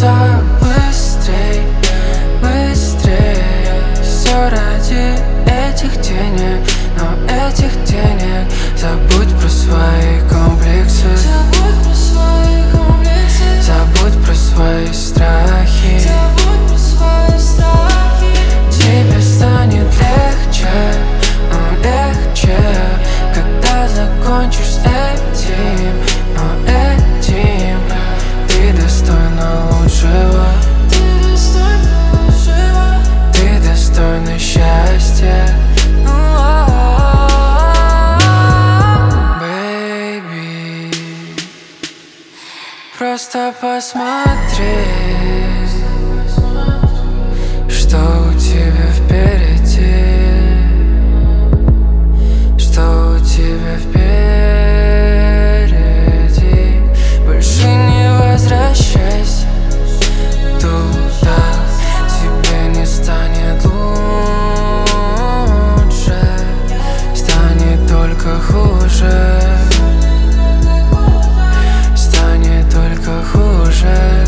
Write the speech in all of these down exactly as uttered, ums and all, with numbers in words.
крутится быстрей, быстрей. Все ради этих денег, но этих денег. Забудь про свои комплексы, Забудь про свои комплексы, забудь про свои страхи. забудь про свои страхи. Тебе станет легче, о, легче, когда закончишь с этим, но этим. Ты достойна лучшего, Ты достойна лучшего, ты достойна счастья. Baby, просто посмотри, что у тебя впереди, что у тебя впереди. Больше не возвращайся туда, тебе не станет лучше, станет только хуже, станет только хуже.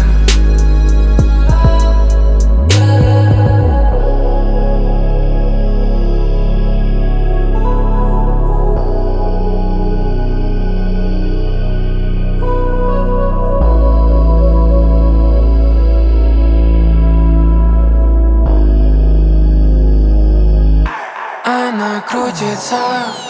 Она крутится